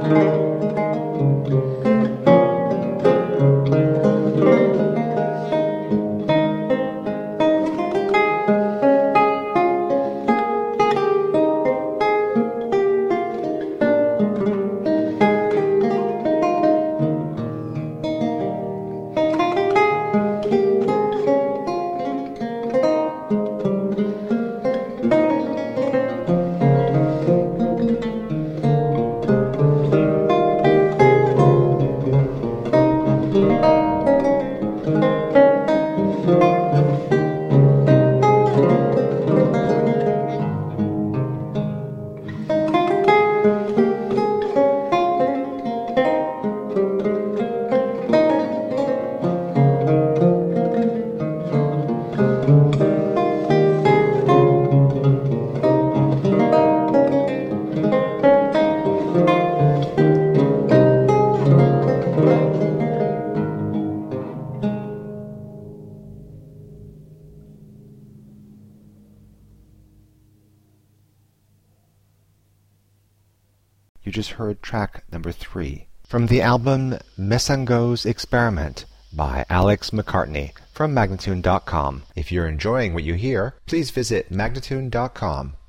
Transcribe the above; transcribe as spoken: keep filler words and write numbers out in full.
You just heard track number three from the album Messango's Experiment by Alex McCartney from Magnatune dot com. If you're enjoying what you hear, please visit Magnatune dot com